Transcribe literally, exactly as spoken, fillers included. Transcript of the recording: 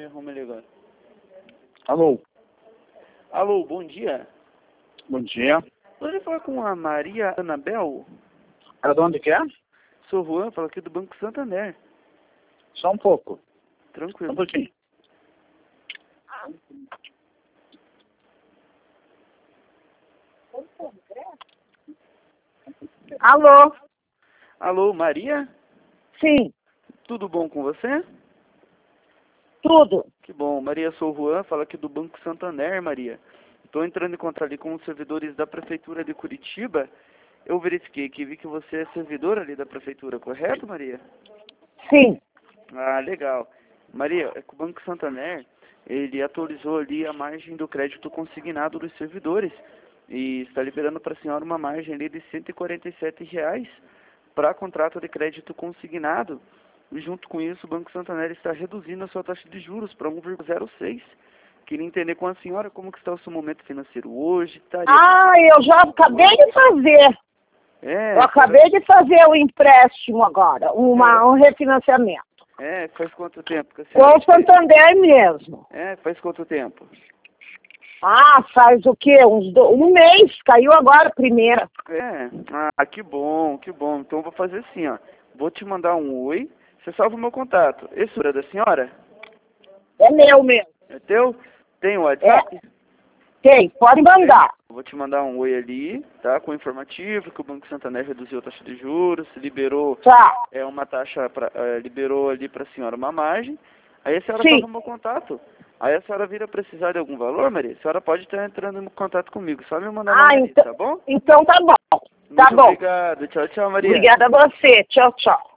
arruma ele agora. Alô? Alô, bom dia. Bom dia. Poderia falar com a Maria Anabel? Era de onde que é? Sou Juan, falo aqui do Banco Santander. Só um pouco. Tranquilo. Um pouquinho. Alô? Alô, Maria? Sim, Tudo bom com você? tudo. Que bom. Maria, sou Juan, falo aqui do Banco Santander, Maria. Estou entrando em contato ali com os servidores da Prefeitura de Curitiba. Eu verifiquei que vi que você é servidora ali da Prefeitura, correto, Maria? Sim. Ah, legal. Maria, é que o Banco Santander, ele atualizou ali a margem do crédito consignado dos servidores e está liberando para a senhora uma margem ali de cento e quarenta e sete reais para contrato de crédito consignado. E junto com isso, o Banco Santander está reduzindo a sua taxa de juros para um vírgula zero seis. Queria entender com a senhora como que está o seu momento financeiro hoje. Estaria... Ah, eu já acabei de fazer. É, Eu acabei de fazer o empréstimo agora, uma, um refinanciamento. É, faz quanto tempo que a Com senhora o Santander mesmo. É, faz quanto tempo? Ah, faz o quê? Uns do... Um mês, caiu agora a primeira. É, ah, que bom, que bom. Então eu vou fazer assim, ó. Vou te mandar um oi, você salva o meu contato. Esse é da senhora? É meu mesmo. É teu? Tem o WhatsApp? É. Tem, pode mandar. Eu vou te mandar um oi ali, tá? Com informativo, que o Banco Santander reduziu a taxa de juros, liberou Tá. é, uma taxa, pra, é, liberou ali para a senhora uma margem. Aí a senhora Sim. salva o meu contato. Aí a senhora vira precisar de algum valor, Maria, a senhora pode estar entrando em contato comigo. Só me mandar uma Ah, maneira, então, tá bom? então tá bom. Tá Muito bom. obrigado. Tchau, tchau, Maria. Obrigada a você. Tchau, tchau.